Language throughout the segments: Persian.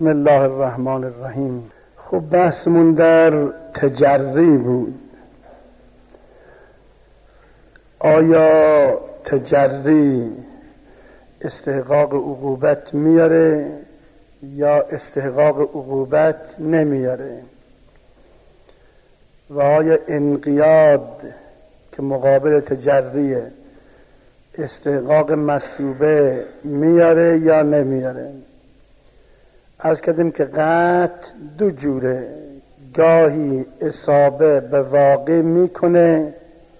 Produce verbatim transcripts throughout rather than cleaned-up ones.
بسم الله الرحمن الرحیم. خب بحثمون در تجری بود. آیا تجری استحقاق عقوبت میاره یا استحقاق عقوبت نمیاره؟ و آیا انقیاد که مقابل تجریه استحقاق مثوبه میاره یا نمیاره؟ عرض کردیم که قطع دو جوره، گاهی اصابه به واقع میکنه،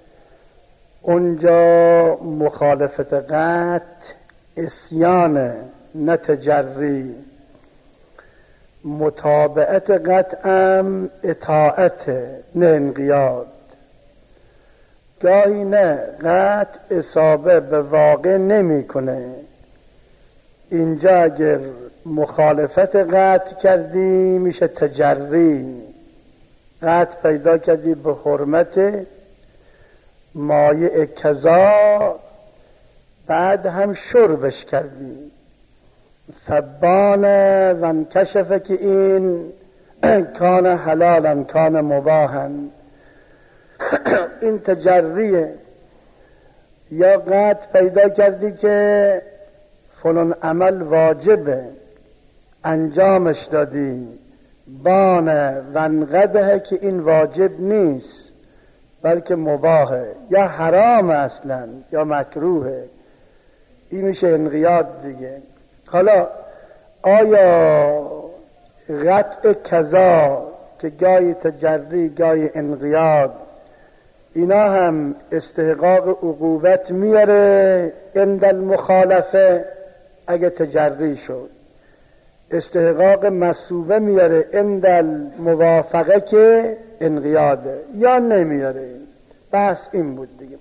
اونجا مخالفت قطع عصیانه نه تجری، متابعت قطعم اطاعت نه انقیاد. گاهی نه قطع اصابه به واقع نمیکنه، اینجا اگر مخالفت قطع کردی میشه تجری، قطع پیدا کردی به حرمت مایع کذا، بعد هم شربش کردی فبانه و انکشفه که این کان حلالا کان مباحا، این تجریه. یا قطع پیدا کردی که فلان عمل واجبه انجامش دادی، بانه و انقده که این واجب نیست بلکه مباحه یا حرام اصلا یا مکروهه، این میشه انقیاد دیگه. حالا آیا قطع کذا که گاهی تجری گاهی انقیاد، اینا هم استحقاق عقوبت میاره عند المخالفه اگه تجری شد، استحقاق مثوبه میاره عند الموافقه که انقیاده، یا نمیاره؟ بحث این بود دیگه.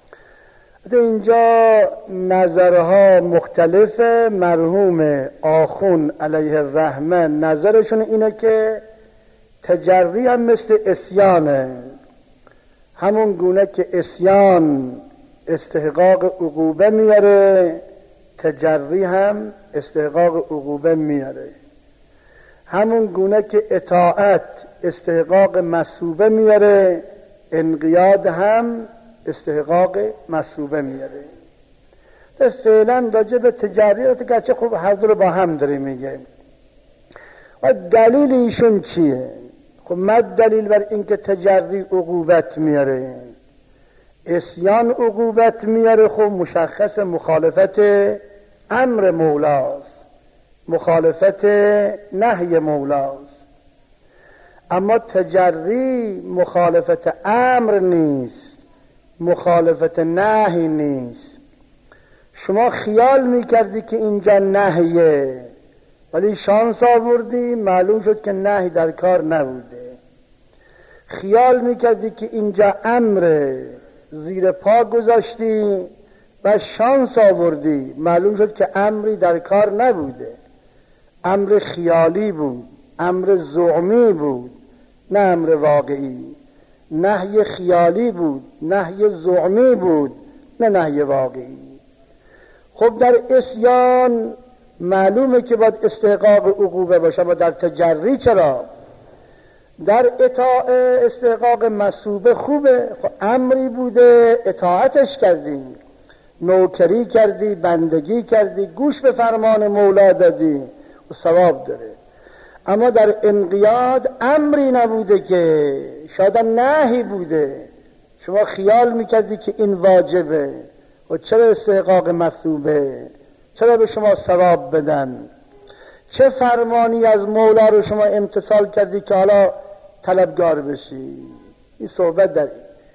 اینجا نظرها مختلفه. مرحوم آخون علیه الرحمه نظرشون اینه که تجری هم مثل عصیانه، همون گونه که عصیان استحقاق عقوبه میاره، تجری هم استحقاق عقوبه میاره. همون گونه که اطاعت استحقاق مثوبه میاره، انقیاد هم استحقاق مثوبه میاره. فعلا راجع به تجری رو که خوب هر دو رو با هم داره میگه. و دلیل ایشون چیه؟ خب مد دلیل بر اینکه تجری عقوبت میاره، عصیان عقوبت میاره، خب مشخص مخالفت امر مولاست، مخالفت نهی مولاست. اما تجری مخالفت امر نیست، مخالفت نهی نیست. شما خیال میکردی که اینجا نهیه ولی شانس آوردی معلوم شد که نهی در کار نبوده. خیال میکردی که اینجا امر، زیر پا گذاشتی و شانس آوردی معلوم شد که امری در کار نبوده، امر خیالی بود، امر زعمی بود نه امر واقعی. نهی خیالی بود، نهی زعمی بود نه نهی واقعی. خب در عصیان معلومه که باید استحقاق عقوبه باشه، اما در تجری چرا؟ در اطاعت استحقاق مثوبه خوبه، خب امری بوده اطاعتش کردی، نوکری کردی، بندگی کردی، گوش به فرمان مولا دادی و ثواب داره. اما در انقیاد امری نبوده که، شاید نهی بوده، شما خیال میکردی که این واجبه و چرا استحقاق مثوبه؟ چرا به شما ثواب بدن؟ چه فرمانی از مولا رو شما امتثال کردی که حالا طلبگار بشی؟ این صحبت داری.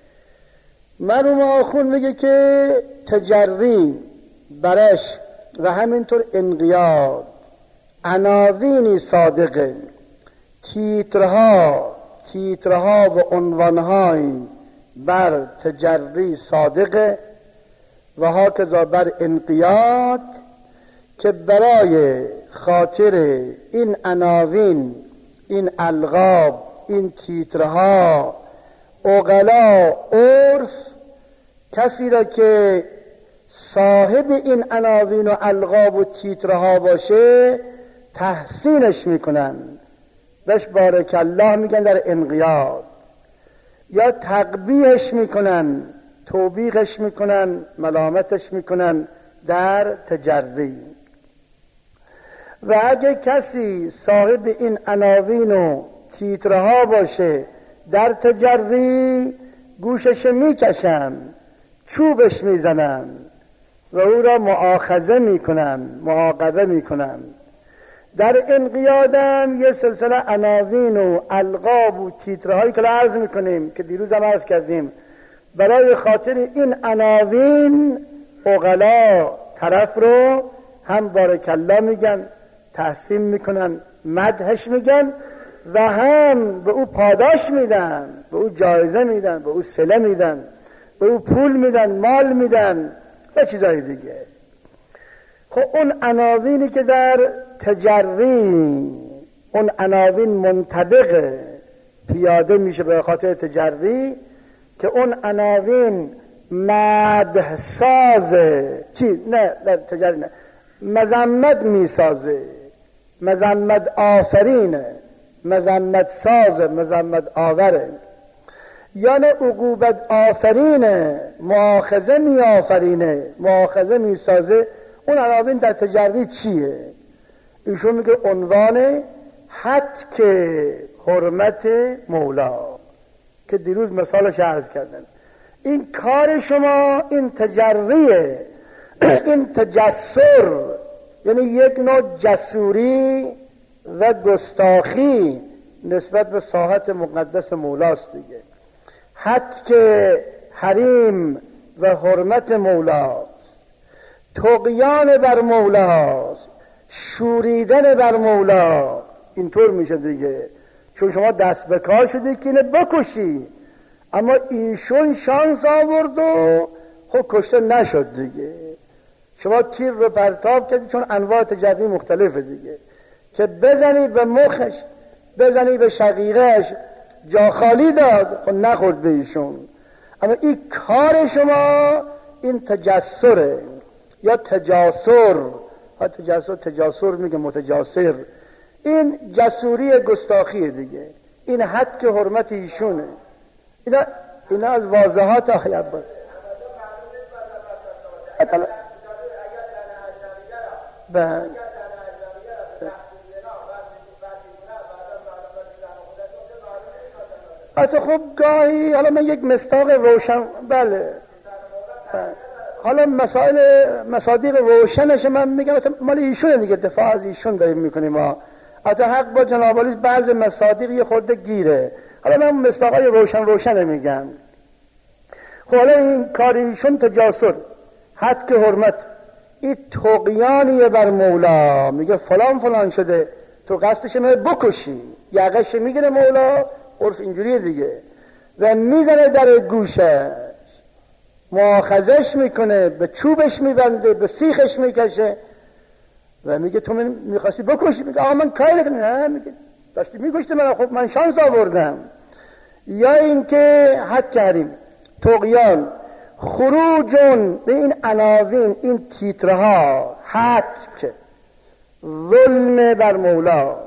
مرحوم آخون میگه که تجری برش و همینطور انقیاد عناوینی صادقه، تیترها تیترها و عنوانهایی بر تجری صادقه و هاکذا بر انقیاد، که برای خاطر این عناوین، این القاب، این تیترها، عقلا عرف کسی را که صاحب این عناوین و القاب و تیترها باشه تحسینش میکنن، بهش بارک الله میگن در انقیاد، یا تقبیحش میکنن، توبیخش میکنن، ملامتش میکنن در تجری. و اگه کسی صاحب این عناوین و تیترها باشه در تجری، گوشش میکشن، چوبش میزنن و او را مؤاخذه میکنن، معاقبه میکنن. در انقیادم یه سلسله عناوین و القاب و تیترهایی که عرض میکنیم که دیروز هم عرض کردیم، برای خاطر این عناوین عقلا طرف رو هم بارک الله میگن، تحسین میکنن، مدحش میگن و هم به او پاداش میدن، به او جایزه میدن، به او صله میدن، به او پول میدن، مال میدن و چیزای دیگه. خب اون عناوینی که در تجری، اون عناوین منطبق پیاده میشه به خاطر تجری، که اون عناوین مدح سازه، چی؟ نه در تجری نه، مذمت میسازه، مذمت آفرینه، مذمت سازه، مذمت آوره، یعنی عقوبت آفرینه، مؤاخذه می آفرینه، مؤاخذه می سازه. اون عناوین در تجری چیه؟ ایشون میگه عنوان حتک حرمت مولا که دیروز مثالش عرض کردن. این کار شما، این تجریه، این تجسر، یعنی یک نوع جسوری و گستاخی نسبت به ساحت مقدس مولاست دیگه. حتک حریم و حرمت مولاست، طغیان بر مولاست، شوریدن بر مولا. اینطور میشه دیگه، چون شما دست به کار شدی که اینه بکشی، اما ایشون شانس آورد و خب کشته نشد دیگه. شما تیر رو پرتاب کردی، چون انواع تجری مختلفه دیگه، که بزنی به مخش، بزنی به شقیقش، جا خالی داد و نخورد به ایشون. اما این کار شما این تجسره یا تجاسر، ها تجسر تجاسر میگه متجاسر، این جسوری گستاخی دیگه، این حد که حرمت ایشونه. اینا, اینا از واضحات آیت بود. بله اصلا خب گاهی، حالا من یک مصداق روشن، بله, بله. حالا مسائل مصادیق روشنش من میگم مال ایشونه دیگه، دفاع از ایشون داریم میکنیم ما. حتی حق با جناب عالی بعض مصادیق یه خورده گیره، حالا من مصداقای روشن روشن میگم. خب حالا این کار ایشون تجاسر، حد که حرمت، این طغیانیه بر مولا، میگه فلان فلان شده، تو قصدش میگه بکشی، یقش میگیره مولا، عرف اینجوریه دیگه، و میزنه در گوشش، مؤاخذش میکنه، به چوبش میبنده، به سیخش میکشه و میگه تو من میخواستی بکشی، میگه آقا من کاری نکنم، نه میگه داشتی میکشتی من، خب من شانس آوردم. یا اینکه حد کردیم طغیان، خروجون به این عناوین، این تیترها، حتک، ظلم بر مولا،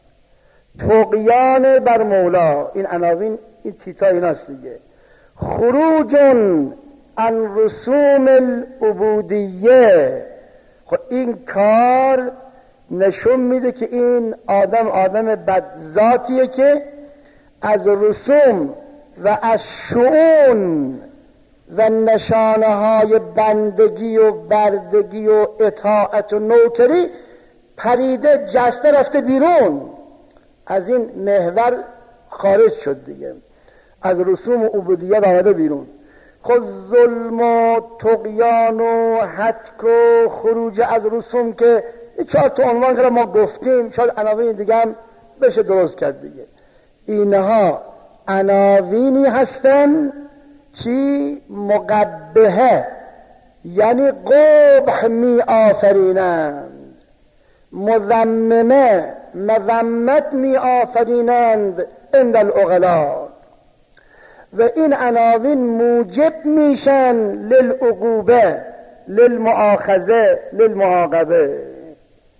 طغیان بر مولا، این عناوین، این تیترها ایناست دیگه. خروجون عن رسوم العبودیه، خب این کار نشون میده که این آدم آدم بدذاتیه که از رسوم و از شؤون و نشانه های بندگی و بردگی و اطاعت و نوکری پریده، جسته، رفته بیرون، از این محور خارج شد دیگه، از رسوم و عبودیت آمده بیرون. خود ظلم و طغیان و حتک و خروج از رسوم که چهار تا عنوان که ما گفتیم، شاید عناوین دیگه هم بشه درست کرد دیگه. اینها عناوینی هستن چی؟ مقبحه، یعنی قبح می آفرینند، مذممه، مذمت می آفرینند عند العقلاء، و این عناوین موجب میشن للعقوبه، للمؤاخذه، للمعاقبه.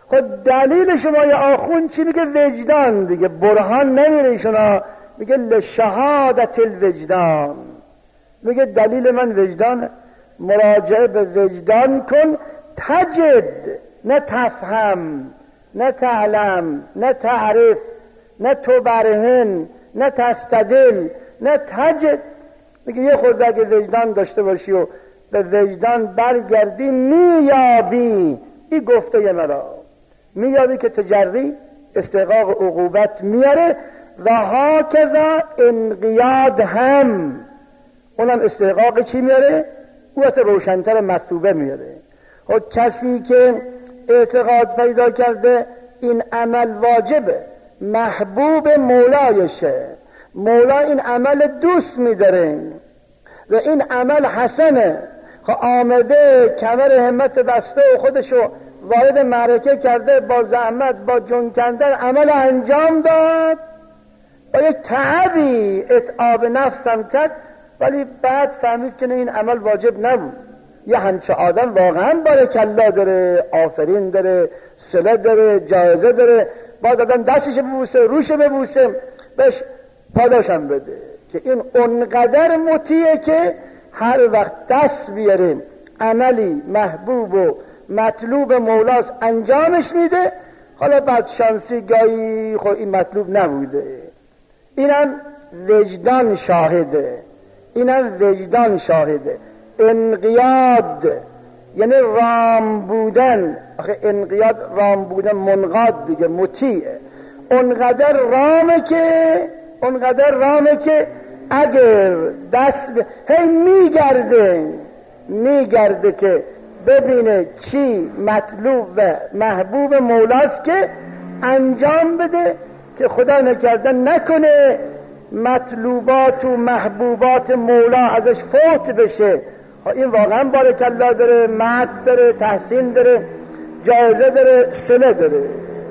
خود دلیل شما یا آخوند چی میگه؟ وجدان دیگه. برهان نمیره ایشونا، میگه لشهادت الوجدان، میگه دلیل من وجدان. مراجعه به وجدان کن. تجد، نه تفهم، نه تعلم، نه تعرف، نه تبرهن، نه تستدل، نه تجد. میگه یه خورده اگه وجدان داشته باشی و به وجدان برگردی میابی. این گفته یه مرا میابی که تجری استحقاق عقوبت میاره و هاکذا انقیاد هم، اونم استحقاق چی میاره؟ قوت روشنتر مثوبه میاره. و کسی که اعتقاد پیدا کرده این عمل واجبه، محبوب مولایشه، مولا این عمل دوست میداره و این عمل حسنه، خب آمده کمر همت بسته و خودشو وارد معرکه کرده، با زحمت با جون کندن عمل انجام داد، با یک تعبی اتعاب نفسم کرد، ولی بعد فهمید که این عمل واجب نبود. یه همچه آدم واقعا بارکالله داره، آفرین داره، صله داره، جایزه داره، باید آدم دستش ببوسه، روش ببوسه، بهش پاداشم بده که این اونقدر مطیعه که هر وقت دست بیاریم عملی محبوب و مطلوب مولاست انجامش میده. حالا بعد شانسی گاهی خب این مطلوب نبوده، اینم وجدان شاهده، اینم وجدان شاهده. انقیاد یعنی رام بودن. آخه انقیاد رام بودن، منقاد دیگه، مطیعه. اونقدر رامه که اونقدر رامه که اگر دست ب... هی میگرده میگرده که ببینه چی مطلوب و محبوب مولاست که انجام بده، که خدا نکرده نکنه مطلوبات و محبوبات مولا ازش فوت بشه. این واقعا بارکالله داره، مدح داره، تحسین داره، جایزه داره، صله داره.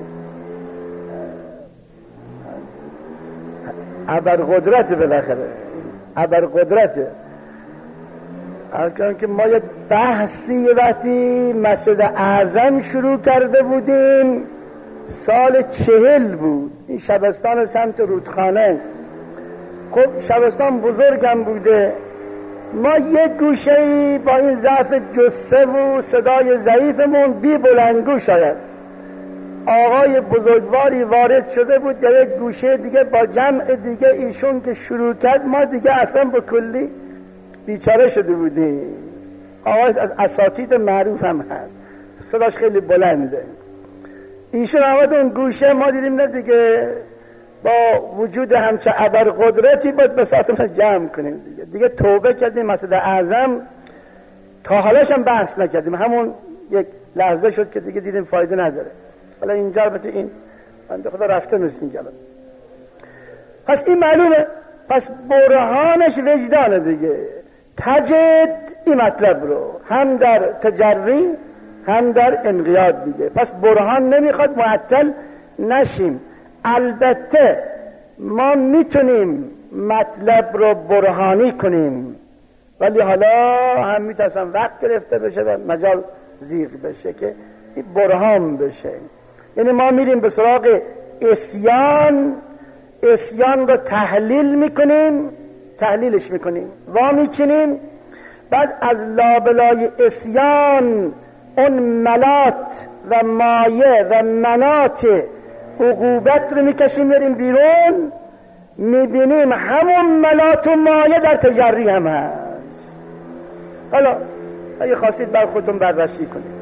ابرقدرت بالاخره، ابرقدرت. الان که ما یه بحثی وقتی مسجد اعظم شروع کرده بودیم، سال چهل بود، این شبستان سمت رودخانه. خب شبستان بزرگم بوده، ما یک گوشه‌ای با این ضعف جثه و صدای ضعیفمون بی بلندگو شاید آقای بزرگواری وارد شده بود در یک گوشه دیگه با جمع دیگه، ایشون که شروع کرد ما دیگه اصلا به کلی بیچاره شده بودیم. آقای از اساتید معروف هم هست، صداش خیلی بلنده. ایشون آمد اون گوشه، ما دیدیم نه دیگه با وجود همچه ابرقدرتی باید بساطمون جمع کنیم دیگه. دیگه توبه کردیم، مسجد اعظم تا حالاش هم بحث نکردیم، همون یک لحظه شد که دیگه دیدیم فایده نداره. حالا اینجا البته این بنده خدا رفته مثل گلم. پس این معلومه، پس برهانش وجدانه دیگه. تجد این مطلب رو هم در تجری هم در انقیاد دیگه. پس برهان نمیخواد معطل نشیم. البته ما میتونیم مطلب رو برهانی کنیم، ولی حالا هم میتونم وقت گرفته بشه و مجال زیغ بشه که این برهان بشه. یعنی ما میریم به سراغ عصیان، عصیان رو تحلیل میکنیم، تحلیلش میکنیم، وا میچینیم، بعد از لابلای عصیان اون ملات و مایه و منات عقوبت رو میکشیم میریم بیرون، میبینیم همون ملات و مایه در تجری هم هست. حالا اگه خواستید بر خودتون بررسی کنید.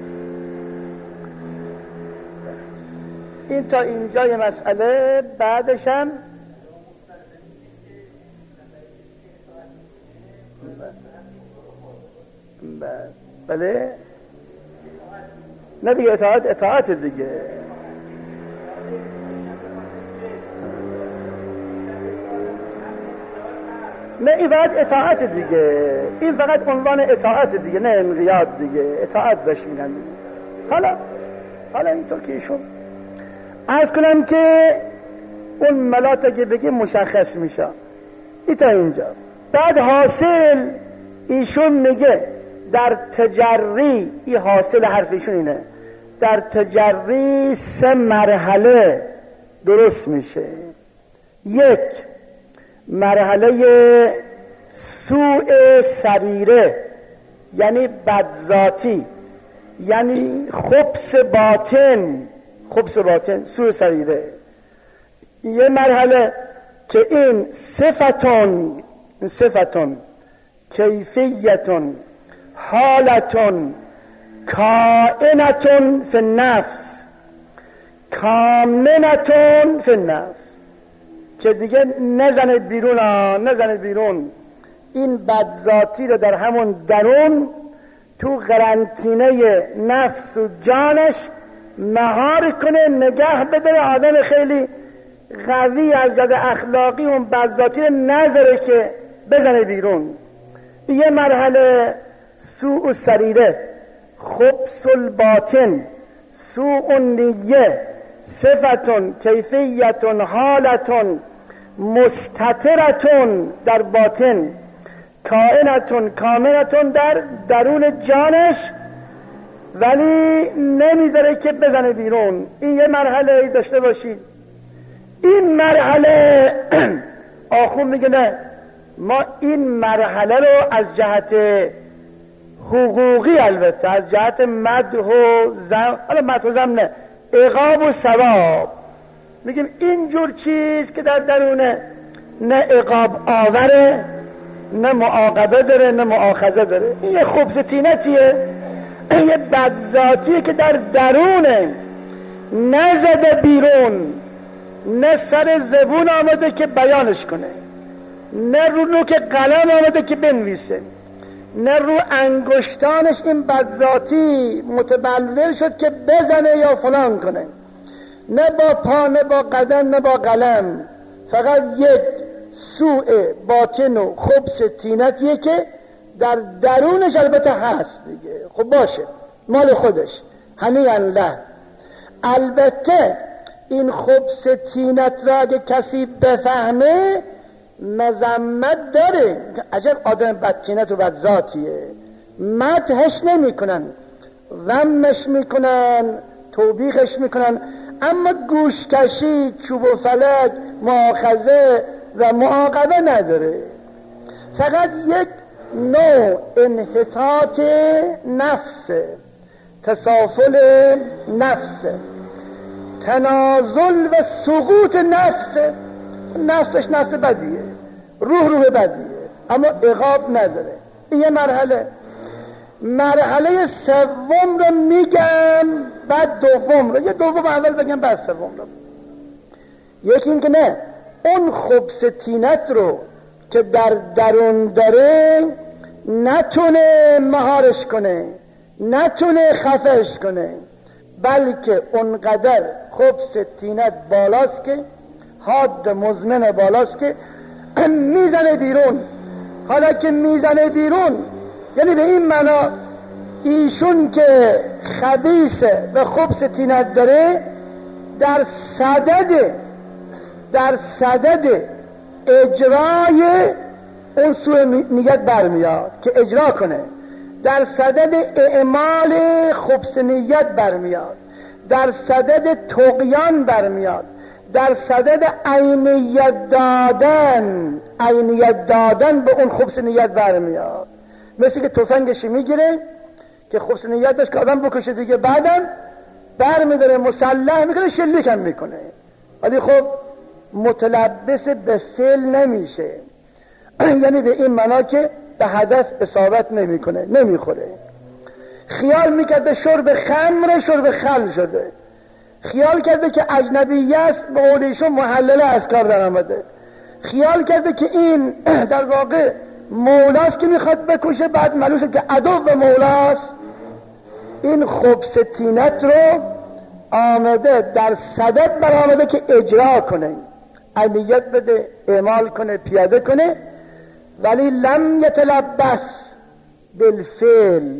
این تا اینجای مسئله. بعدش هم بله نه دیگه، اطاعت اطاعت دیگه. نه این فقط اطاعت دیگه، این فقط عنوان اطاعت دیگه، نه انقیاد دیگه، اطاعت بهش میگن دیگه. حالا حالا اینطور که ایشون عرض کنم که اون ملات اگه بگه مشخص میشه. ای تا اینجا. بعد حاصل ایشون میگه در تجری، این حاصل حرف ایشون اینه، در تجری سه مرحله درست میشه. یک، مرحله سوء سریره، یعنی بدذاتی، یعنی خبث باطن، خبث باطن، سوء سریره. یه مرحله که این صفتون صفتون کیفیتون حالتون کائنتون فی النفس کامنتون فی النفس، که دیگه نزنید بیرون ها، نزنید بیرون این بدذاتی رو در همون درون تو قرنطینه نفس و جانش مهار کنه، نگه بداره، آدم خیلی قوی از نظر اخلاقی اون بدذاتی رو نذاره که بزنه بیرون. یه مرحله سوء سریره، خبث الباطن، سوء النیه، صفتون کیفیتون حالتون مستترتون در باطن، کائنتون کامنتون در درون جانش، ولی نمیذاره که بزنه بیرون. این یه مرحله داشته باشید. این مرحله آخون میگه نه، ما این مرحله رو از جهت حقوقی، البته از جهت مدح و زم، حالا مدح و زم نه، عقاب و ثواب، میگیم اینجور چیز که در درونه نه عقاب آوره، نه معاقبه داره، نه مؤاخذه داره. این یه خبثتینتیه، یه بدذاتیه که در درونه، نزده بیرون، نه سر زبون آمده که بیانش کنه، نه رو نوک قلم آمده که بنویسه، نه رو انگشتانش این بدذاتی متبلور شد که بزنه یا فلان کنه، نه با پا، نه با قدم، نه با قلم. فقط یک سوء باطن و خبث طینتیه که در درونش البته هست دیگه. خب باشه، مال خودش، هنیئا له. البته این خبث طینت را اگه کسی بفهمه مذمت داره، عجب آدم بدطینت و بدذاتیه، مدحش نمی کنن، ذمش میکنن، توبیخش میکنن، اما گوشکشی، چوب و فلک، مؤاخذه و معاقبه نداره. فقط یک نوع انحطاط نفس، تسافل نفس، تنازل و سقوط نفس. نفسش نفس بدیه، روح روح بدیه، اما عقاب نداره. این یه مرحله. مرحله سوم رو میگم، بعد دوم رو، یه دوم اول بگم بعد سوم رو. یکی این که نه، اون خبث طینت رو که در درون داره نتونه مهارش کنه، نتونه خفش کنه، بلکه اونقدر خبث طینت بالاست که حاد مزمن بالاست که میزنه بیرون. حالا که میزنه بیرون یعنی به این معنا ایشون که خبیثه و خبث طینت داره در صدد در صدد اجرای اون سوء نیت برمیاد که اجرا کنه، در صدد اعمال خبث نیت برمیاد، در صدد طغیان برمیاد، در صدد عینیت دادن عینیت دادن به اون خبث نیت برمیاد. مثل که تفنگشی میگیره که خبث نیت داشت که آدم بکشه دیگه، بعدم برمیداره مسلح میکنه، شلیک هم میکنه، ولی خب متلبس به فعل نمیشه. یعنی به این معنا که به هدف اصابت نمیکنه، نمیخوره. خیال میکرده شرب خمر شرب خل شده، خیال کرده که اجنبیه است، به قول ایشون محلله از کار در آمده، خیال کرده که این در واقع مولاست که میخواد بکشه، بعد معلوم شد که عدو و مولاست. این خبث طینت رو آمده در صدد بر آمده که اجرا کنه، عملیت بده، اعمال کنه، پیاده کنه، ولی لم یتلبس بالفعل،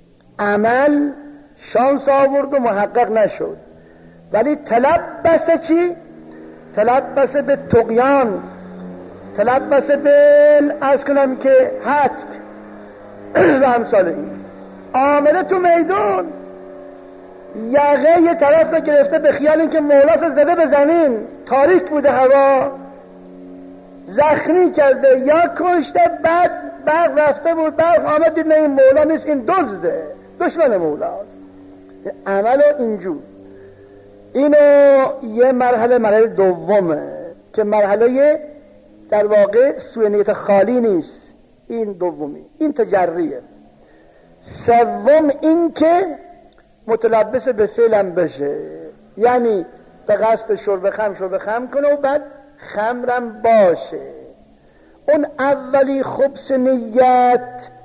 عمل شانس آورد و محقق نشد، ولی تلبس چی؟ تلبس به طغیان، تلبس به از کنم که حتک و همسال این آمده تو میدون. یقه یه طرف رو گرفته به خیال اینکه مولاس زده به زمین، تاریک بوده هوا، زخمی کرده یا کشته. بعد برق رفته بود، برق آمد دید نه این مولا نیست، این دزده، دشمن مولاست. عمل اینجور. اینو یه مرحله مرحله دومه که مرحله در واقع سوء نیت خالی نیست، این دومی، این تجریه. سوم این که متلبس به فعلم بشه، یعنی به قصد شرب خمر شرب خمر کنه و بعد خمرم باشه. اون اولی خبث نیت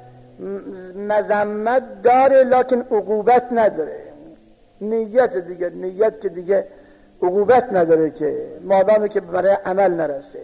مذمت داره لکن عقوبت نداره. نیت دیگه، نیت که دیگه عقوبت نداره که مادامی که برای عمل نرسه.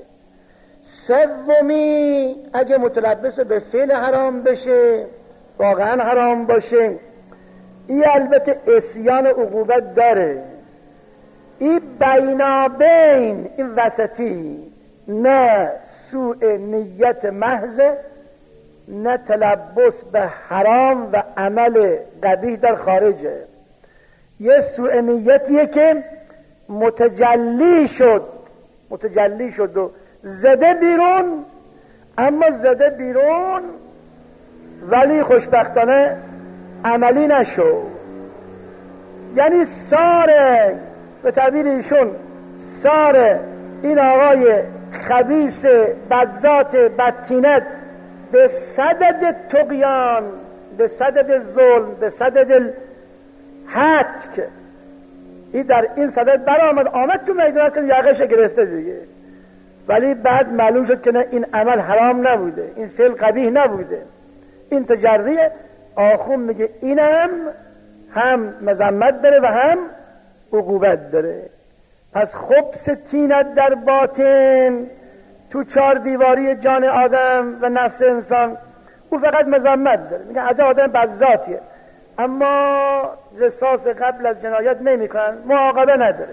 سومی اگه متلبس به فعل حرام بشه، واقعا حرام باشه، این البته عصیان عقوبت داره. این بینابین، این وسطی، نه سوء نیت محض، نه تلبس به حرام و عمل قبیح در خارجه. یه سوء نیتیه که متجلی شد، متجلی شد و زده بیرون، اما زده بیرون ولی خوشبختانه عملی نشد. یعنی ساره، به تعبیر ایشون ساره این آقای خبیث بدذات بدتینت به صدد طغیان، به صدد ظلم، به صدد هتک، این در این صدد برآمد، آمد تو میدون است که یقش گرفته دیگه. ولی بعد معلوم شد که نه، این عمل حرام نبوده، این فعل قبیح نبوده، این تجریه. آخون میگه اینم هم مذمت داره و هم عقوبت داره. پس خبث تینت در باطن تو چار دیواری جان آدم و نفس انسان، او فقط مذمت داره. میگه عجب آدم بدذاتیه، اما قصاص قبل از جنایت نمی کنن، معاقبه نداره.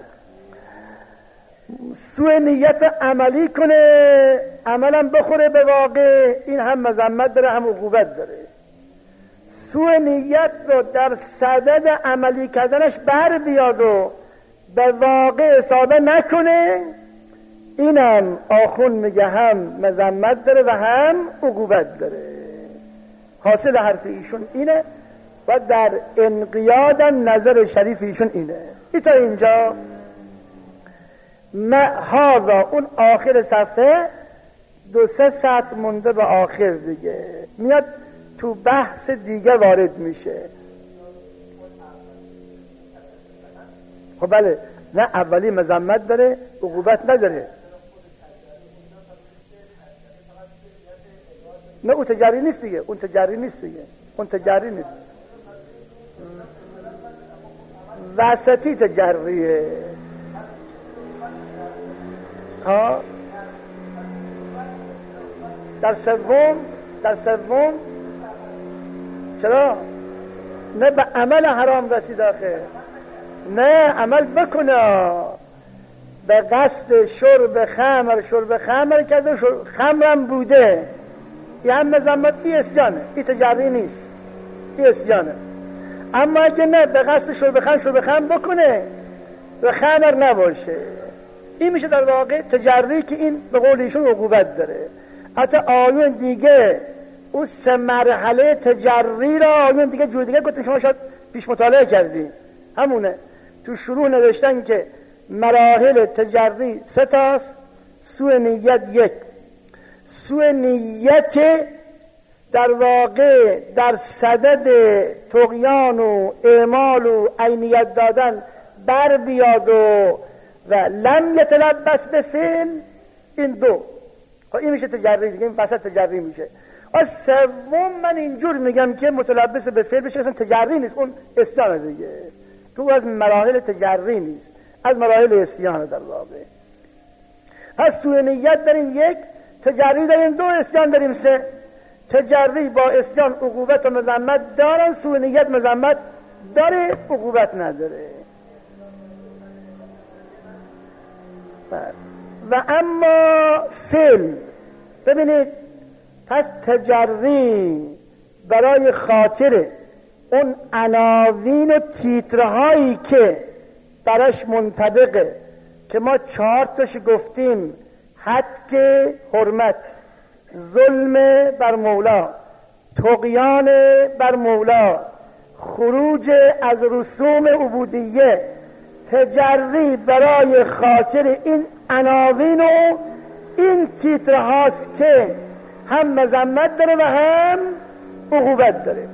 سوء نیت عملی کنه، عملم بخوره به واقع، این هم مذمت داره هم عقوبت داره. سوء نیت رو در صدد عملی کردنش بر بیاد و به واقع اصابه نکنه، اینم آخون میگه هم مذمت داره و هم عقوبت داره. حاصل حرف ایشون اینه و در انقیادم نظر شریف ایشون اینه. ای تا اینجا هذا، اون آخر صفحه دو سه سطر مونده به آخر دیگه، میاد تو بحث دیگه وارد میشه. خب بله، نه اولی مذمت داره عقوبت نداره. نه اون تجاری نیست دیگه، اون تجاری نیست دیگه، اون تجاری نیست، وسطی تجریه. ها در سوم، در سوم چرا؟ نه به عمل حرام رسید آخه، نه عمل بکنه به قصد شرب خمر، شرب خمر کرده، خمرم بوده، این هم مذمت، این اسیانه، این تجری نیست، این اسیانه. اما اگه نه به قصد شرب خمر، شرب خمر بکنه و خمر نباشه، این میشه در واقع تجری که این به قول ایشون عقوبت داره. حتی آیون دیگه اون سه مرحله تجری را آیون دیگه جور دیگه گفتن، شما شاید پیش مطالعه کردین، همونه تو شروع نوشتن که مراحل تجری سه تاست. سوء نیت یک، سوء نیت در واقع در صدد طغیان و اعمال و عینیت دادن بر بیاد و و لم یتلبس به فعل، این دو، این میشه تجری دیگه، این وسط تجری میشه. و سوم من اینجور میگم که متلبس به فعل بشه، اصلا تجری نیست، اون اسیان دیگه، تو از مراحل تجری نیست، از مراحل اسیان در واقع. پس سوء نیت داریم یک، تجری داریم دو، اسیان داریم سه. تجری با اسیان عقوبت و مذمت دارن، سوء نیت مذمت داره عقوبت نداره. و اما فعل، ببینید، پس تجری برای خاطره، اون عناوین و تیترهایی که براش منطبقه که ما چهار تاش گفتیم: حد حرمت، ظلم بر مولا، طغیان بر مولا، خروج از رسوم عبودیه، تجری برای خاطر این عناوین و این تیترهاست که هم مذمت داره و هم عقوبت داره.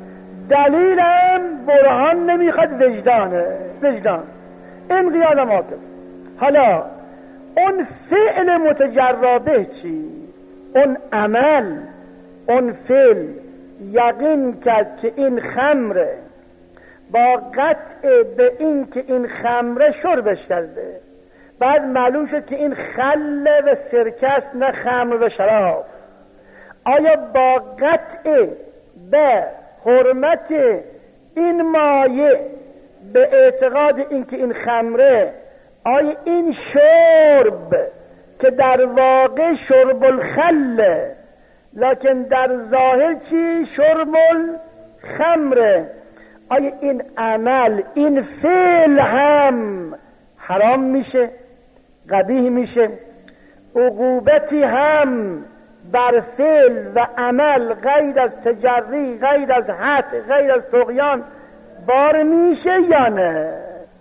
دلیلم برهان نمیخواد، وجدانه، وجدان این قیادم آکد. حالا اون فعل متجربه چی؟ اون عمل، اون فعل یقین کرد که این خمره، با قطع به این که این خمره شربش کرده، بعد معلوم شد که این خل و سرکه است نه خمر و شراب. آیا با قطع به حرمت این مایه به اعتقاد این که این خمره، آیا این شرب که در واقع شرب الخله لکن در ظاهر چی؟ شرب الخمره، آیا این عمل، این فعل هم حرام میشه، قبیح میشه؟ عقوبتی هم بر فعل و عمل غیر از تجری، غیر از حد، غیر از طغیان بار میشه یا نه؟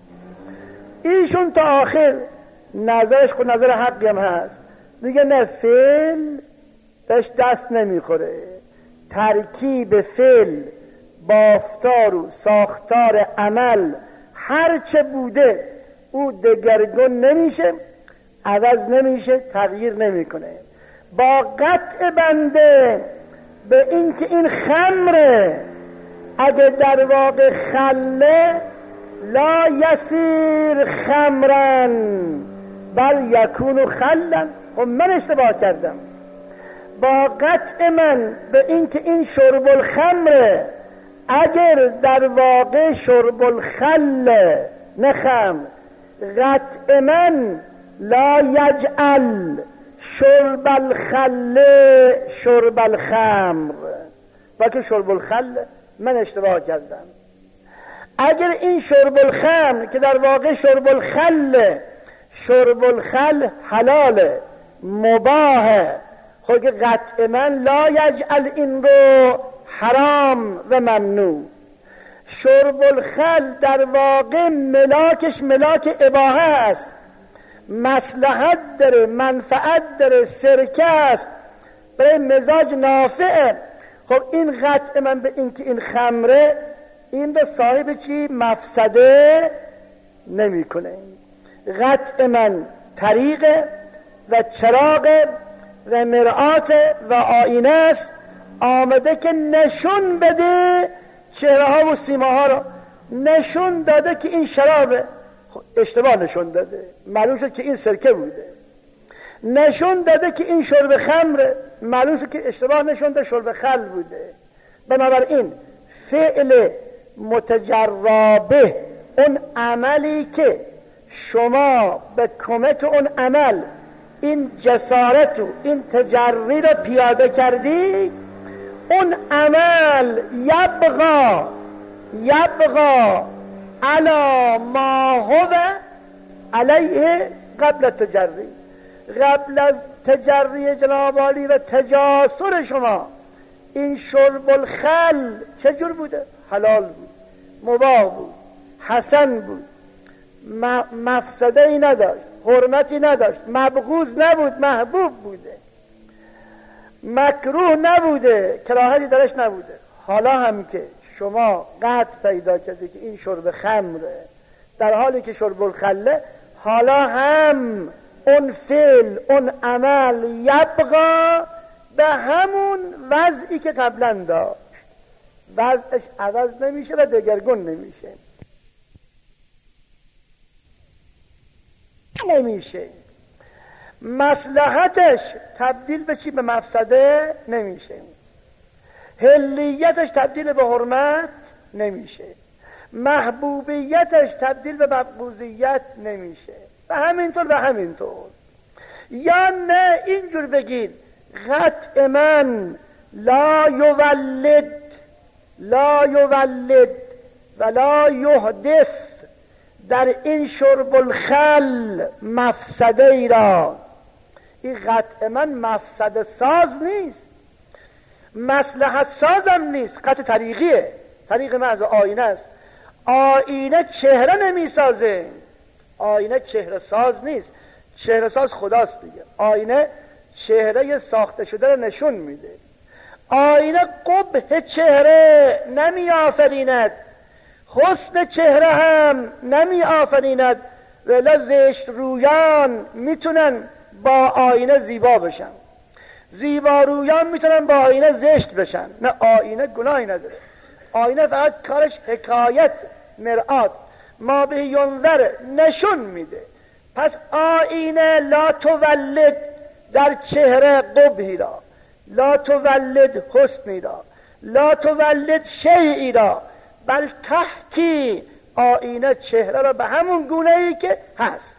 ایشون تا آخر نظرش خود نظر حقی هم هست، میگه نه، فعل بهش دست نمیخوره، ترکیب فعل بافتار و ساختار عمل هرچه بوده او دگرگون نمیشه، عوض نمیشه، تغییر نمیکنه. با قطع بنده به این که این خمره، اگه در واقع خله لا یسیر خمرن بل یکون خلن. خب من اشتباه کردم. با قطع من به این که این شرب الخمره، اگر در واقع شرب الخل نه خمر، قطع من لا یجعل شرب الخل شرب الخمر، بلکه شرب الخل. من اشتباه کردم. اگر این شرب الخمر که در واقع شرب الخل، شرب الخل حلاله، مباهه، خود قطع من لا یجعل این رو حرام و ممنوع. شرب الخل در واقع ملاکش ملاک اباحه است، مصلحت داره، منفعت داره، سرکه است، برای مزاج نافعه. خب این قطع من به این که این خمره، این به صاحب چی؟ مفسده نمی کنه. قطع من طریقه و چراغ و مرآت و آینه است، آمده که نشون بده چهره ها و سیما ها رو. نشون داده که این شرابه، اشتباه نشون داده، معلوم شد که این سرکه بوده. نشون داده که این شرب خمره، معلوم شد که اشتباه نشون داده، شرب خل بوده. بنابراین فعل متجربه، اون عملی که شما به کمک اون عمل این جسارت و این تجری رو پیاده کردی، اون عمل یبقا یبقا علا ما هو علیه قبل تجری. قبل از تجری جناب عالی و تجاسر شما این شرب الخل چجور بوده؟ حلال بود، مباح بود، حسن بود، مفسده ای نداشت، حرمتی نداشت، مبغوض نبود، محبوب بوده، مکروه نبوده، کراهتی درش نبوده. حالا هم که شما قطع پیدا کردی که این شرب خمره، در حالی که شرب الخله، حالا هم اون فعل، اون عمل یبقا به همون وضعی که قبلا داشت، وضعش عوض نمیشه و دگرگون نمیشه نمیشه مصلحتش تبدیل به چی؟ به مفسده نمیشه، حلیتش تبدیل به حرمت نمیشه، محبوبیتش تبدیل به مبغوضیت نمیشه، و همینطور و همینطور. یا نه اینجور بگید قطع من لا یولد لا یولد ولا یحدث در این شرب الخل مفسده ای را. این قطع من مفسده ساز نیست، مصلحت سازم نیست، قطع طریقیه، طریق محض آینه است. آینه چهره نمی سازه، آینه چهره ساز نیست، چهره ساز خداست دیگه. آینه چهره ساخته شده رو نشون میده. آینه قبح چهره نمی آفریند، حسن چهره هم نمی آفریند. ولی زشت رویان میتونن با آینه زیبا بشن، زیبا رویان میتونن با آینه زشت بشن. نه، آینه گناهی نداره، آینه فقط کارش حکایت، مرآت، ما به ینظر نشون میده. پس آینه لا تولد در چهره قبحی را، لا تولد حسنی را، لا تولد شیئی را، بل تحکی آینه چهره را به همون گونه ای که هست.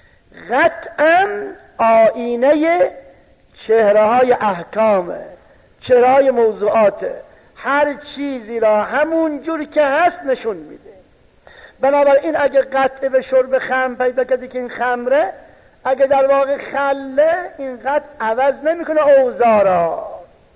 قطعا آینه چهره های احکامه، چهره های موضوعاته، هر چیزی را همون جور که هست نشون میده. بنابراین اگه قطع به شرب خمر پیدا کردی که این خمره، اگه در واقع خله، این قطع عوض نمیکنه اوزارا.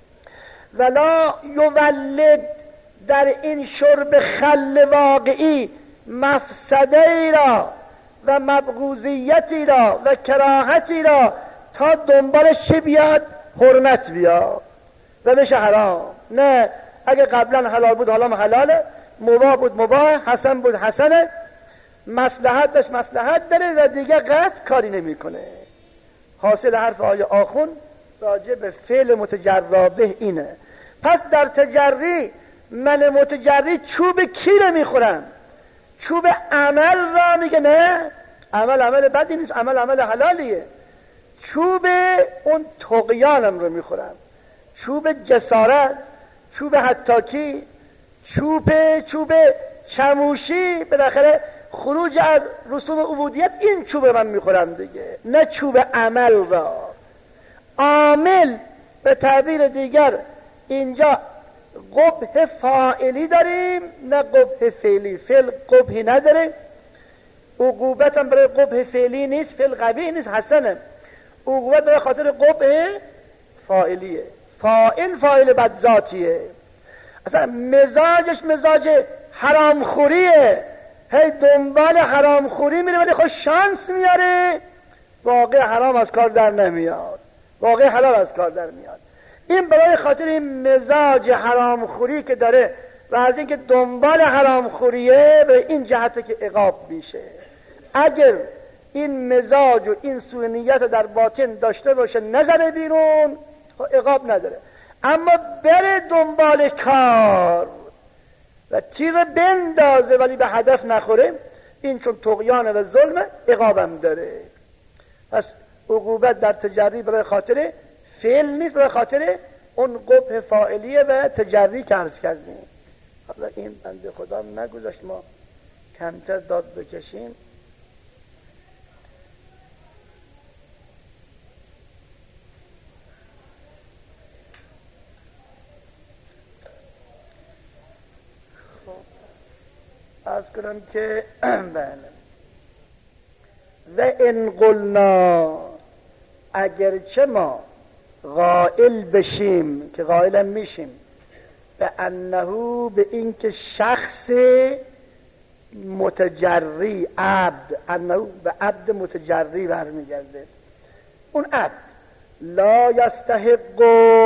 ولا یولد در این شرب خل واقعی مفسده ای را و مبغوضیتی را و کراهتی را تا دنبالش چه بیاد؟ حرمت بیاد و بشه حرام. نه، اگه قبلا حلال بود حالا حلاله، مباح بود مباح، حسن بود حسنه، مصلحت داشت مصلحت داره و دیگه قطع کاری نمیکنه. حاصل حرف آیه آخون راجع به فعل متجربه اینه. پس در تجری من متجری چوب کی رو میخورم؟ چوب عمل را میگه نه، عمل عمل بدی نیست، عمل عمل حلالیه. چوب اون طغیانم رو میخورم، چوب جسارت، چوب حتاکی، چوب چوب چموشی، بالاخره خروج از رسوم عبودیت، این چوب من میخورم دیگه، نه چوب عمل را. عامل به تعبیر دیگر اینجا قبح فاعلی داریم نه قبح فعلی. فعل قبحی نداره، عقوبت هم برای قبح فعلی نیست، فعل قبیح نیست، حسنه. عقوبت برای خاطر قبح فاعلیه، فاعل فاعل بدذاتیه، اصلا مزاجش مزاج حرامخوریه، هی دنبال حرامخوری میره ولی خود شانس میاره واقع حرام از کار در نمیاد، واقع حلال از کار در میاد. این برای خاطر این مزاج حرامخوری که داره و از اینکه دنبال حرامخوریه به این جهت که عقاب میشه. اگر این مزاج و این سوء نیت در باطن داشته باشه نظر بیرون عقاب نداره، اما بره دنبال کار و تیر بندازه ولی به هدف نخوره، این چون طغیان و ظلم عقابم داره. پس عقوبت در تجری برای خاطر فعل نیست، برای خاطر اون قبح فاعلیه و تجری که عرض کردیم. حالا این بنده خدا نگذاشت ما کمتر داد بکشیم. عرض کنم که بله و ان قلنا، اگرچه ما قائل بشیم، که قائل میشیم، به انه، به این که شخص متجری عبد، انه به عبد متجری برمیگرده، اون عبد لا یستحق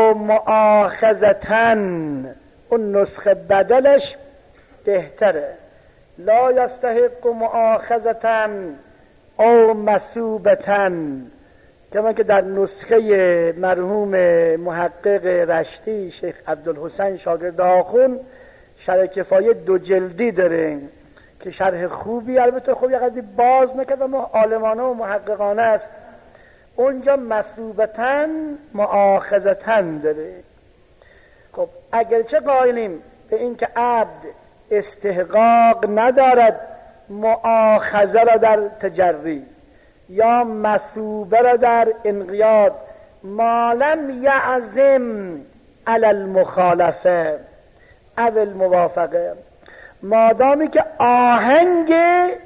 مؤاخذتن، اون نسخه بدلش بهتره، لا یستحق مؤاخذتن او مثوبتن، کما که در نسخه مرحوم محقق رشتی شیخ عبدالحسین شاگرد آخون شرح کفایه دو جلدی داره که شرح خوبی، البته خوب یقدی باز نکرد اما عالمانه و محققانه است. اونجا مثوبتن مؤاخذتن داره. خب اگرچه قائلیم به این که عبد استحقاق ندارد مؤاخذه را در تجری یا مثوبه را در انقیاد، ما لم یعزم علی المخالفه او الموافقه، مادامی که آهنگ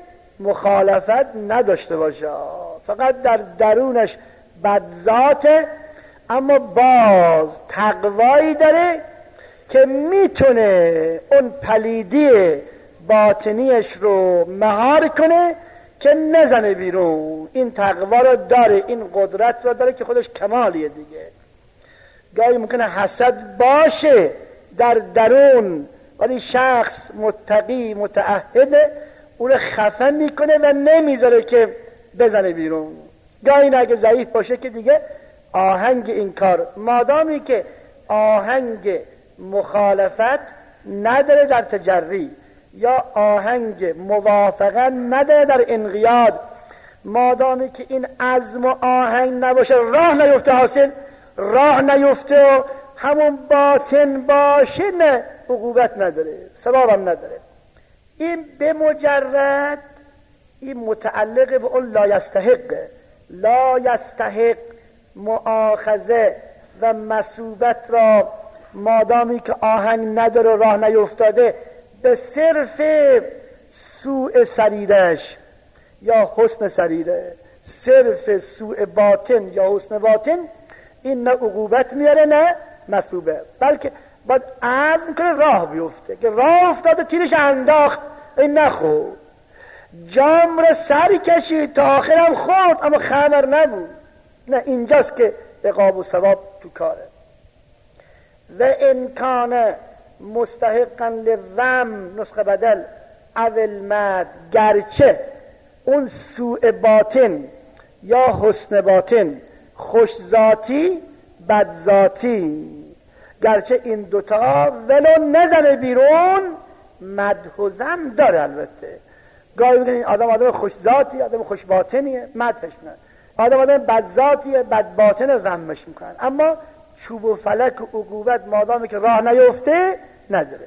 مخالفت نداشته باشه، فقط در درونش بدذاته، اما باز تقوایی داره که میتونه اون پلیدی باطنیش رو مهار کنه که نزنه بیرون. این تقوا رو داره، این قدرت رو داره که خودش کمالیه دیگه. گاهی ممکنه حسد باشه در درون، ولی شخص متقی متعهده اون رو خفه میکنه و نمیذاره که بزنه بیرون. گاهی اگه ضعیف باشه که دیگه آهنگ این کار، مادامی که آهنگ مخالفت نداره در تجری یا آهنگ موافقت نداره در انقیاد، مادامی که این عزم و آهنگ نباشه راه نیفته حاصل، راه نیفته و همون باطن باشه، نه عقوبت نداره، ثوابم نداره. این به مجرد این متعلق به اون لا یستحق، لا یستحق مؤاخذه و مثوبت را مادامی که آهنگ نداره راه نیفتاده به صرف سوء سریرش یا حسن سریره، صرف سوء باطن یا حسن باطن، این نه عقوبت میاره نه مثوبه، بلکه باید عزم کنه راه بیفته که راه افتاده تیرش انداخت این نخورد، جام را سری کشید تا آخرم خورد اما خمر نبود، نه اینجاست که عقاب و ثواب تو کاره. و امکان مستحقا للذم نسخه بدل اول مد، گرچه اون سوء باطن یا حسن باطن خوش ذاتی بد ذاتی، گرچه این دوتا ولو نزنه بیرون مدح و ذم داره. البته گاهی میگن این آدم آدم خوش ذاتی، آدم خوش باطنیه، مدحش نه، آدم آدم بد ذاتیه، بد باطن ذمش میکنن، اما چوب و فلک و عقوبت مادامی که راه نیفته نداره.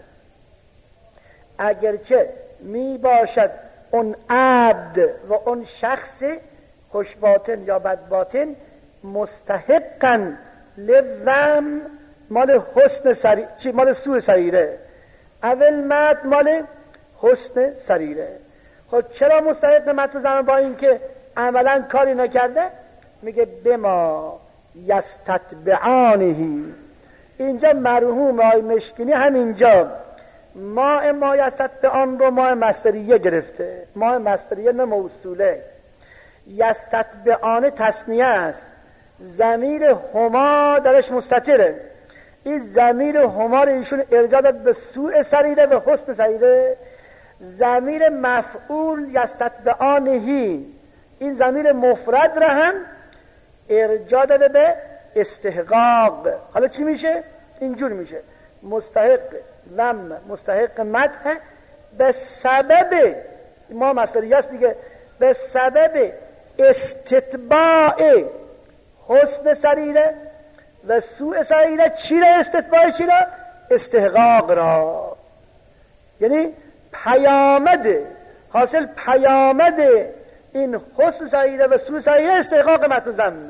اگرچه می باشد اون عبد و اون شخص خوش باطن یا بد باطن مستحقا للذم، مال حسن سری... چی؟ مال سوء سریره، اول مد مال حسن سریره. خب چرا مستحق مد و ذم؟ با این که عملا کاری نکرده، میگه بما یستتبعانهی. اینجا مرحوم آقای مشکینی همینجا ما ما یستتبعان رو ما مصدریه گرفته، ما مصدریه نه موصوله. یستتبعان تصنیه است، ضمیر هما درش مستتره، این ضمیر هما رو ایشون ارجاع داد به سوء سریره و حسن سریره. ضمیر مفعول یستتبعانهی، این ضمیر مفرد را هم ارجاع داده به استحقاق. حالا چی میشه؟ اینجور میشه مستحق ذم مستحق مدح به سبب ما مصدریه است دیگه، به سبب استتباع حسن سریره و سوء سریره. چی را استتباع؟ چی را؟ استحقاق را، یعنی پیامد حاصل پیامد این حسن سریره و سوء سریره استحقاق مدح و ذم.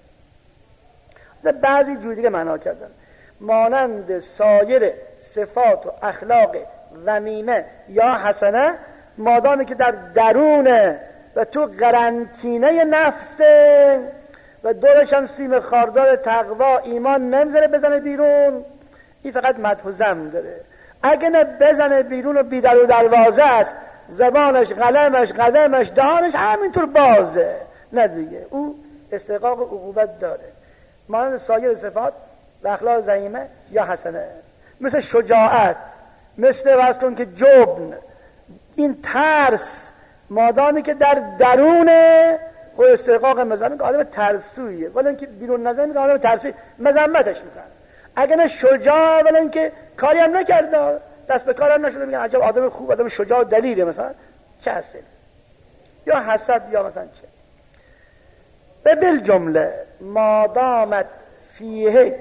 بعضی جور دیگه معنا کردن مانند سایر صفات و اخلاق ذمیمه یا حسنه، مادامی که در درونه و تو قرنطینه نفسه و دورش هم سیم خاردار تقوا ایمان نمیذاره بزنه بیرون، این فقط مدح و ذم داره. اگه نه بزنه بیرون و بیدر و دروازه است، زبانش قلمش قدمش دهانش همینطور بازه، نه دیگه او استحقاق عقوبت داره. مانند سایر صفات و اخلاق ذمیمه یا حسنه، مثل شجاعت، مثل واسه کن که جبن، این ترس، مادامی که در درونه خود استحقاق مذمت که آدم ترسویه، ولی اینکه بیرون نزنه که آدم ترسویه مذمتش میکنه. اگه نه شجاع، ولی اینکه کاری هم نکرده، دست به کار هم نشده، میگن عجب آدم خوب، آدم شجاع دلیله، مثلا چه هسته؟ یا حسد یا مثلا چه. به بالجمله مادامت فیه،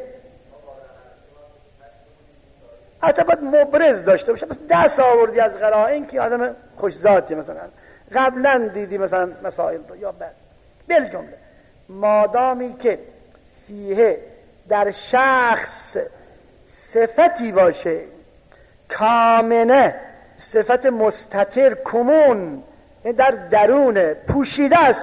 حتی باید مبرز داشته باشه، بس دست آوردی از قرائن که آدم خوش ذاتی، مثلا قبلا دیدی مثلا مسائل رو یا بعد. بالجمله مادامی که فیه در شخص صفتی باشه کامنه، صفت مستتر کمون، این در درونه پوشیده است،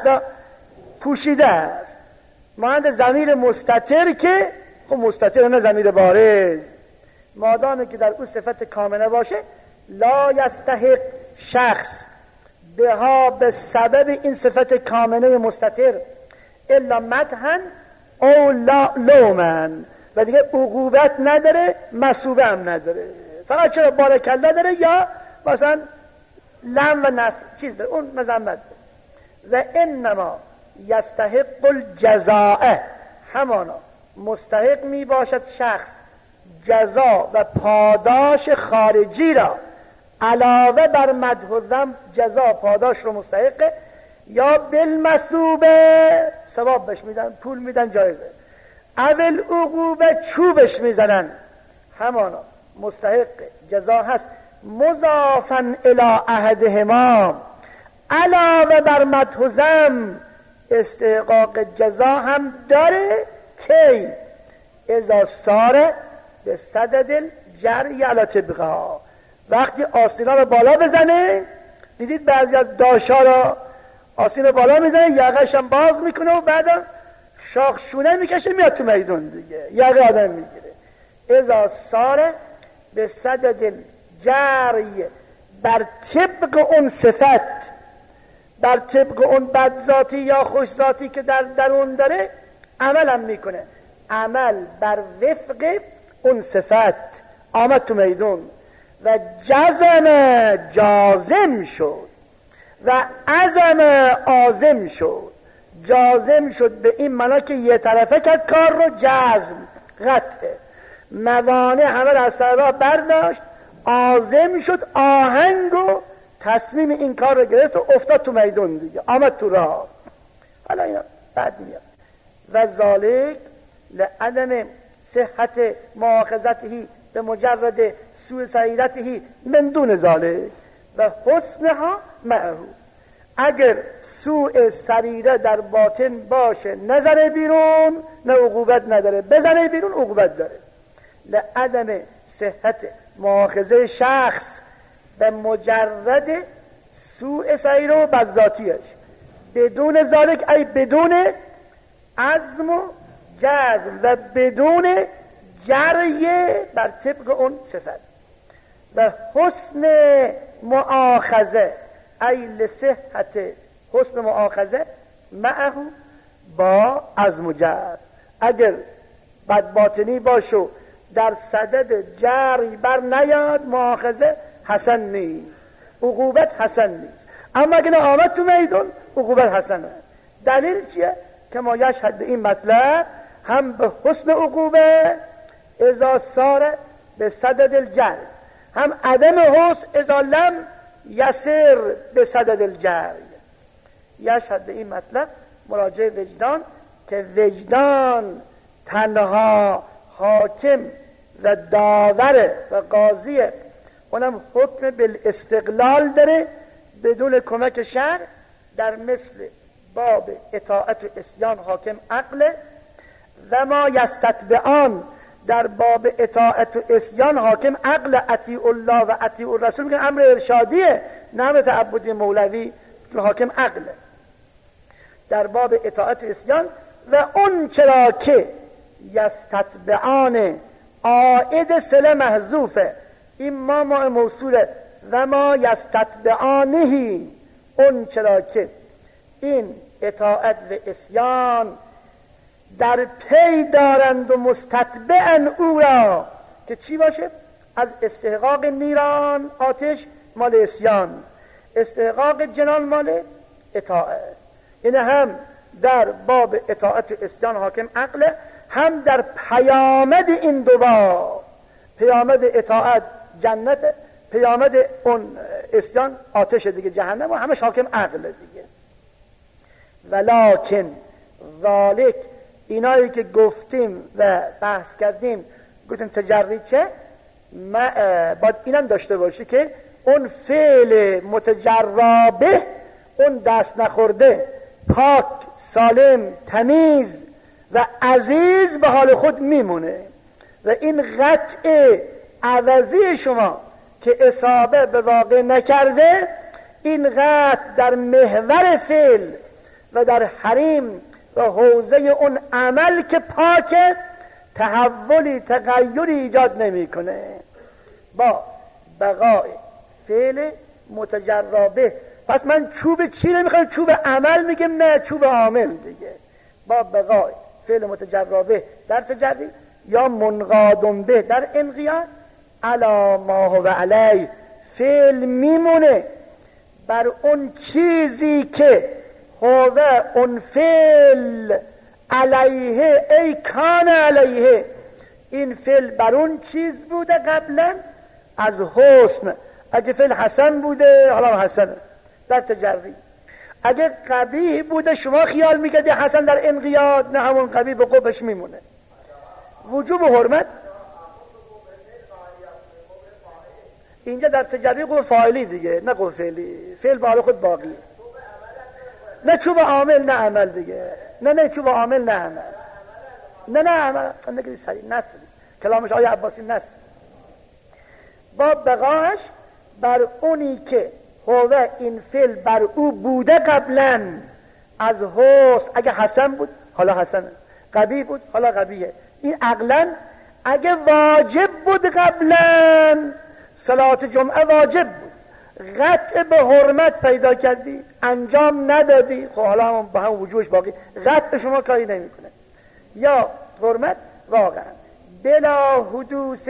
پوشیده است، مانند ضمیر مستتر که خب مستتر نه ضمیر بارز، مادامی که در اون صفت کامنه باشه لا یستحق شخص بها به سبب این صفت کامنه مستتر الا مدحن او لا لومن، و دیگه عقوبت نداره، مثوبه هم نداره، فقط چرا بارکالله داره یا مثلا لم و نفع چیز داره، اون مذمت و انما یستحق الجزاء، همانا مستحق می باشد شخص جزا و پاداش خارجی را علاوه بر مدح و ذم، جزا پاداش رو مستحقه، یا بالمثوبه ثواب بهش میدن، پول میدن، جایزه، اول عقوبه چوبش میزنن، همانا مستحق جزا هست، مضافا الی احدهما، علاوه بر مدح و ذم استحقاق جزا هم داره کی اذا ساره به صدد الجری علی طبقها، وقتی آستینا رو بالا بزنه، دیدید بعضی از داشا را آستین رو بالا میزنه یقه‌ش هم باز میکنه و بعدا شاخ شونه میکشه میاد تو میدون دیگه یقه آدم میگیره، اذا ساره به صدد الجری بر طبق اون صفت، بر طبق اون بدذاتی یا خوشذاتی که در درون داره عمل هم میکنه، عمل بر وفق اون صفت آمد تو میدون و جزم جازم شد و عزم عازم شد، جازم شد به این معنا که یه طرفه کرد کار رو، جزم قطعه، موانع همه را از سر راه برداشت، عازم شد، آهنگ و تصمیم این کار رو گرفت و افتاد تو میدون دیگه، آمد تو راه. حالا اینا بعد میاد و ذالک لعدم صحت مؤاخذته به مجرد سوء سریرته من دون ذالک و حسنها معه، اگر سوء سریره در باطن باشه نظر بیرون نه عقوبت نداره، بزنه بیرون عقوبت داره. لعدم صحت مؤاخذه شخص به مجرد سوء سریره و بدذاتیش بدون ذالک ای بدون عزم و جزم و بدون جری بر طبق اون صفت و حسن مؤاخذه ای لصحت حسن مؤاخذه معه با عزم و جزم، اگر بد باطنی باشو در صدد جری بر نیاد مؤاخذه حسن نیست، عقوبت حسن نیست، اما اگر آمد تو میدون عقوبت حسنه. دلیل چیه؟ که ما یشهد به این مطلب هم به حسن عقوبه اذا سار به صدد الجر، هم عدم حسن اذا لم یسر به صدد الجر. یشهد به این مطلب مراجع وجدان که وجدان تنها حاکم و داور و قاضیه، اونم حکم بالاستقلال داره بدون کمک شرع، در مثل باب اطاعت و اسیان حاکم عقله و ما یستتبعان در باب اطاعت و اسیان حاکم عقل، اطیع الله و اطیع الرسول میگن امر ارشادیه نه امر تعبدی مولوی، حاکم عقله در باب اطاعت و اسیان و اون چرا که یستتبعان عائد صله محذوفه، این ما ما موصوله و ما یستتبعانهی، اون چرا که این اطاعت و اسیان در پی دارند و مستتبعن او را که چی باشه؟ از استحقاق نیران آتش مال اسیان، استحقاق جنان مال اطاعت. این هم در باب اطاعت و اسیان حاکم عقله، هم در پیامد این دو باب، پیامد اطاعت جنت، پیامد اون اسیان آتش دیگه جهنم، و همش حاکم عقله دیگه. ولکن ذالک، اینایی که گفتیم و بحث کردیم گفتیم تجرید چه؟ باید اینم داشته باشی که اون فعل متجربه، اون دست نخورده، پاک، سالم، تمیز و عزیز به حال خود میمونه و این قطع عوضی شما که اصابه به واقع نکرده، اینقدر در محور فعل و در حریم و حوزه اون عمل که پاکه تحولی تغییری ایجاد نمیکنه. با بقای فعل متجربه. پس من چوب چی نمیخوام؟ چوب عمل میگم نه، چوب عامل دیگه. با بقای فعل متجربه در تجری یا منقادم به در انقیاد، علی ما هو علی، فعل میمونه بر اون چیزی که هو اون فعل علیه ای کان علیه، این فعل بر اون چیز بوده قبلا از حسن. اگه فعل حسن بوده حالا حسن در تجری، اگه قبیح بوده شما خیال میکردی حسن در انقیاد، نه همون قبیح به قبش میمونه. وجوب و حرمت اینجا در تجری قوه فاعلی دیگه، نه قوه فعلی. فعل به حال خود باقیه. نه چوب عامل نه عمل دیگه. نه نه چوب عامل نه عمل. نه نه عمل. نگید سریع نصر کلامش آیه عباسی نصر. با بقاش بر اونی که هو این فعل بر او بوده قبلا از حسن، اگه حسن بود حالا حسنه، قبیح بود حالا قبیحه. این عقلا اگه واجب بود قبلا، صلات جمعه واجب بود، قطع به حرمت پیدا کردی انجام ندادی، خب حالا هم با هم وجوهش باقی، قطع شما کاری نمیکنه. یا حرمت واقعا بلا حدوث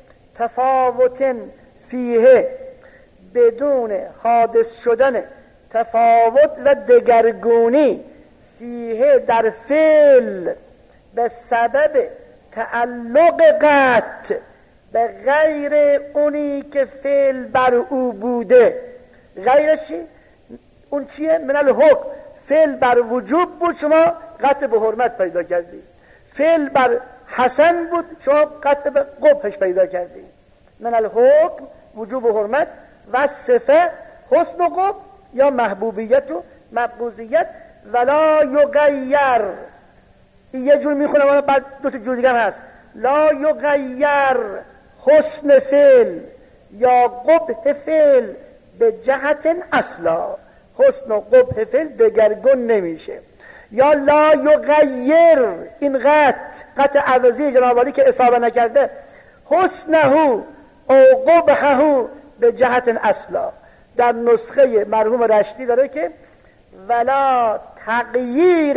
تفاوت فیه، بدون حادث شدن تفاوت و دگرگونی فیه در فعل به سبب تعلق قطع به غیر اونی که فعل بر او بوده. غیرش چی؟ اون چیه؟ من الحکم. فعل بر وجوب بود شما قطع به حرمت پیدا کردی، فعل بر حسن بود شما قطع به قبحش پیدا کردی. من الحکم وجوب و حرمت و صفه حسن و قبح یا محبوبیت و مقبوضیت. ولا یغیر، یه جور میخونم اما بعد دو تا جور دیگه هست. لا یغیر حسن فعل یا قبح فعل به جهت اصلا، حسن و قبح فعل دگرگون نمیشه. یا لا یغیر، این قطع قطع عوضی جناب عالی که اصابه نکرده، حسنه او قبحه به جهت اصلا. در نسخه مرحوم رشدی داره که ولا تغییر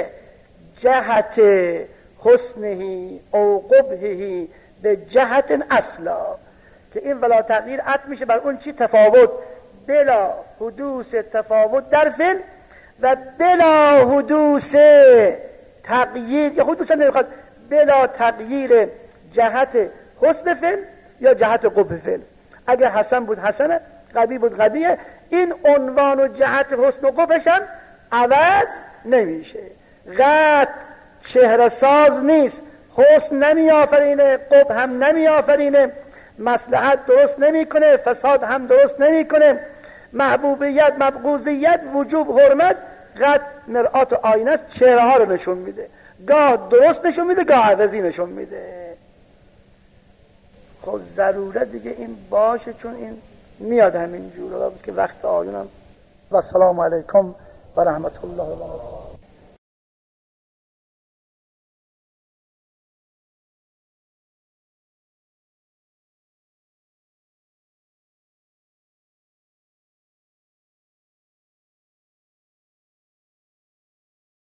جهت حسنه او قبحه به جهت اصلا، که این ولا تغییر عطف میشه بر اون چی؟ تفاوت. بلا حدوث تفاوت در فعل و بلا حدوث تغییر، یا حدوث نمیخواد، بلا تغییر جهت حسن فعل یا جهت قبح فعل. اگر حسن بود حسنه، قبیح بود قبیحه، این عنوان و جهت حسن و قبحش هم عوض نمیشه. قط چهره ساز نیست، حسن نمی آفرینه، قبح هم نمی آفرینه، مصلحت درست نمی کنه، فساد هم درست نمی کنه، محبوبیت مبغوضیت وجوب حرمت قط مرآت و آینه است، چهره ها رو نشون میده، گاه درست نشون میده گاه عوضی نشون میده. خب ضرورت دیگه این باشه، چون این میاد همین جور که وقت آیونم. و السلام علیکم و رحمت الله و برکاته.